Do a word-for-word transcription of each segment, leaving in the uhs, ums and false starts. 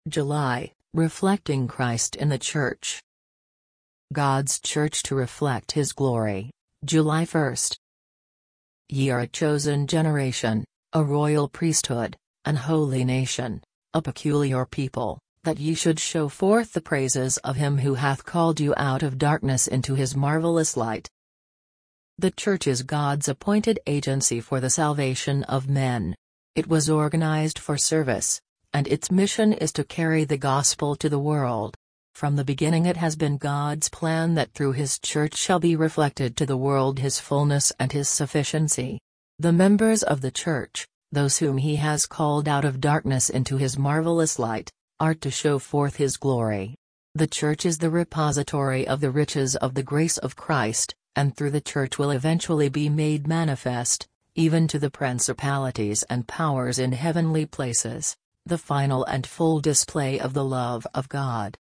July, reflecting Christ in the Church. God's Church to reflect His glory, July first. Ye are a chosen generation, a royal priesthood, an holy nation, a peculiar people, that ye should show forth the praises of Him who hath called you out of darkness into His marvelous light. The Church is God's appointed agency for the salvation of men. It was organized for service, and its mission is to carry the gospel to the world. From the beginning it has been God's plan that through His Church shall be reflected to the world His fullness and His sufficiency. The members of the Church, those whom He has called out of darkness into His marvelous light, are to show forth His glory. The Church is the repository of the riches of the grace of Christ, and through the Church will eventually be made manifest, even to the principalities and powers in heavenly places, the final and full display of the love of God.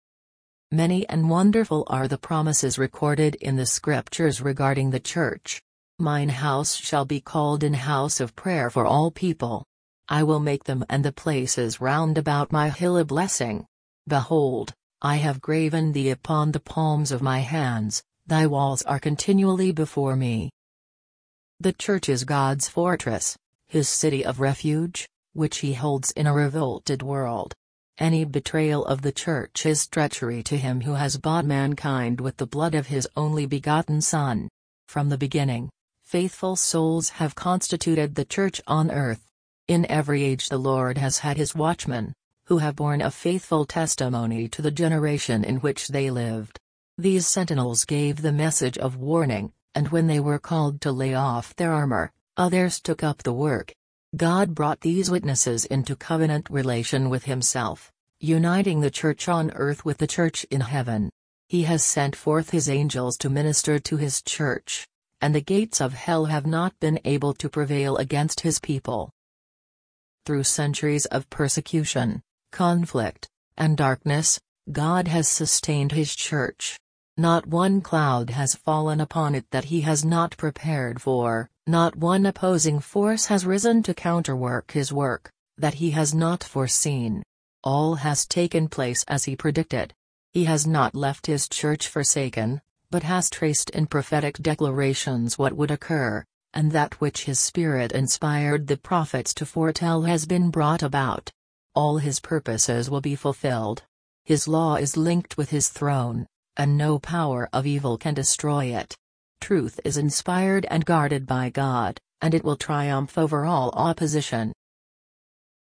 Many and wonderful are the promises recorded in the Scriptures regarding the Church. Mine house shall be called an house of prayer for all people. I will make them and the places round about my hill a blessing. Behold, I have graven thee upon the palms of my hands, thy walls are continually before me. The Church is God's fortress, His city of refuge, which He holds in a revolted world. Any betrayal of the Church is treachery to Him who has bought mankind with the blood of His only begotten Son. From the beginning, faithful souls have constituted the Church on earth. In every age the Lord has had His watchmen, who have borne a faithful testimony to the generation in which they lived. These sentinels gave the message of warning, and when they were called to lay off their armor, others took up the work. God brought these witnesses into covenant relation with Himself, uniting the Church on earth with the Church in heaven. He has sent forth His angels to minister to His Church, and the gates of hell have not been able to prevail against His people. Through centuries of persecution, conflict, and darkness, God has sustained His Church. Not one cloud has fallen upon it that He has not prepared for, not one opposing force has risen to counterwork His work, that He has not foreseen. All has taken place as He predicted. He has not left His Church forsaken, but has traced in prophetic declarations what would occur, and that which His Spirit inspired the prophets to foretell has been brought about. All His purposes will be fulfilled. His law is linked with His throne, and no power of evil can destroy it. Truth is inspired and guarded by God, and it will triumph over all opposition.